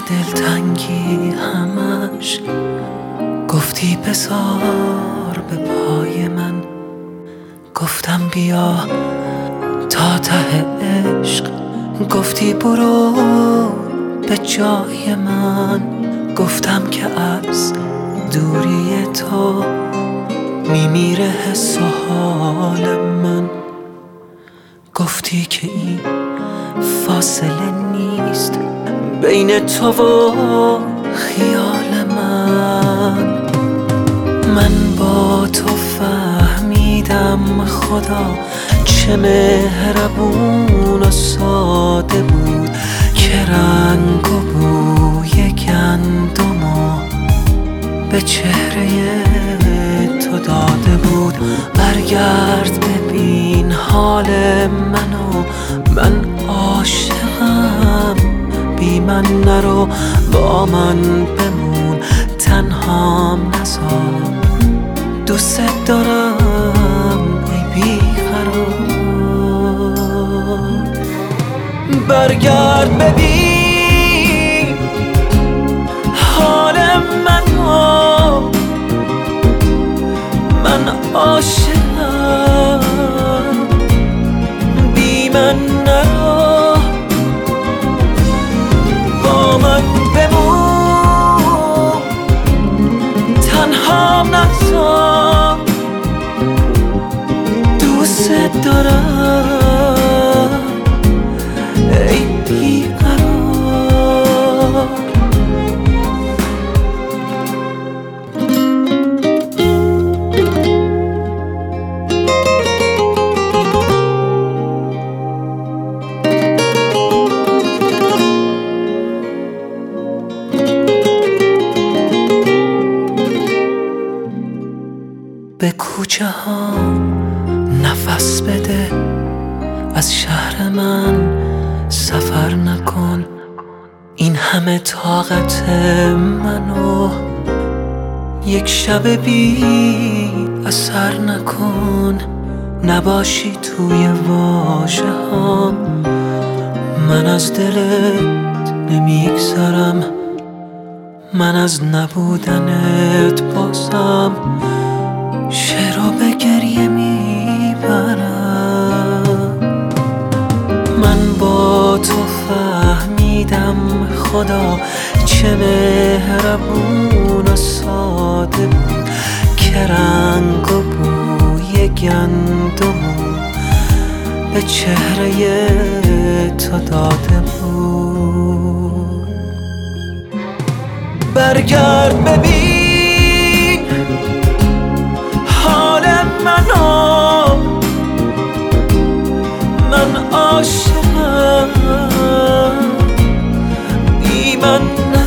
دلتنگی همش گفتی بذار به پای من، گفتم بیا تا ته عشق، گفتی برو به جای من، گفتم که از دوری تو میمیره حس و حال من، گفتی که این فاصله نیست بین تو و خیال من با تو فهمیدم خدا چه مهربون و ساده بود، که رنگ و بوی گندمو به چهره تو داده بود. برگرد ببین حال منو، من عاشقم، بی من نرو، با من بمون، تنهام نذار، دوست دارم ای بیقرار. برگرد ببین حال منو، من عاشقم، بی من نرو، با من بمون، تنهام نذار، دوست دارم ای بیقرار. به کوچه ها نفس بده، از شهر من سفر نکن، این همه طاقت منو یک شب بی اثر نکن، نباشی توی واژه هام، من از دلت نمیگذرم، من از نبودنت بازم شعرو به گریه میبرم. من با تو فهمیدم خدا چه مهربون و ساده بود، که رنگ و بوی گندمو به چهره تو داده بود. برگرد ببین حال منو، من عاشقم، بی من